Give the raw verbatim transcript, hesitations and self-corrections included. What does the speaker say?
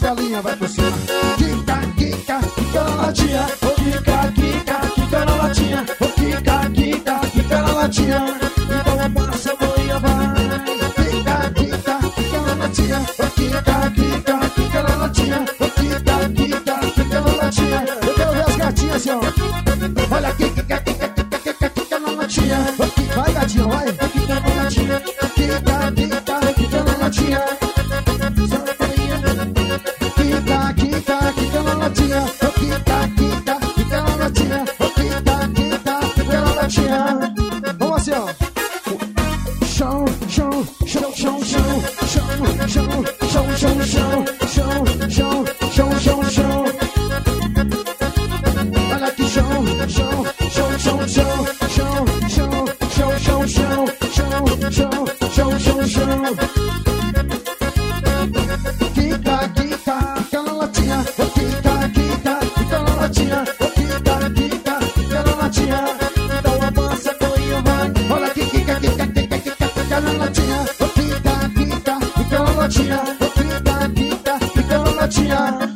galinhas, vai por cima. Quica, quica, quica na latinha. Quica, quica, quica na latinha. Quica, quica, quica na latinha. Então passa a boia, vai. Quica, quica, quica na latinha. Quica, quica, quica na latinha. Quica, quica, quica na latinha. Eu quero ver as gatinhas assim, ó. Olha aqui, quica, quica, quica, quica, quica na latinha. Vai, gatinha, vai. Quica na latinha. Quica, quica, quica na latinha. Quica, quica, quica na latinha. Quica, quica, quica na latinha. Quica, quica, quica na latinha. Vamos assim, ó. Chão, chão, chão, chão, chão, chão, chão, chão, chão, chão, chão, chão, chão, chão, chão. Olha aqui, chão, chão, chão, chão, chão, chão, chão, chão, chão, chão, chão, chão, chão, chão, chão. Quica, quica, quica na latinha. Quica, quica, quica na latinha. Quica, quica, quica na latinha. Então avança, boinha, vai. Olha aqui, quica, quica, quica, quica, quica na latinha. Quica, quica, quica na latinha. Quica, quica, quica na latinha.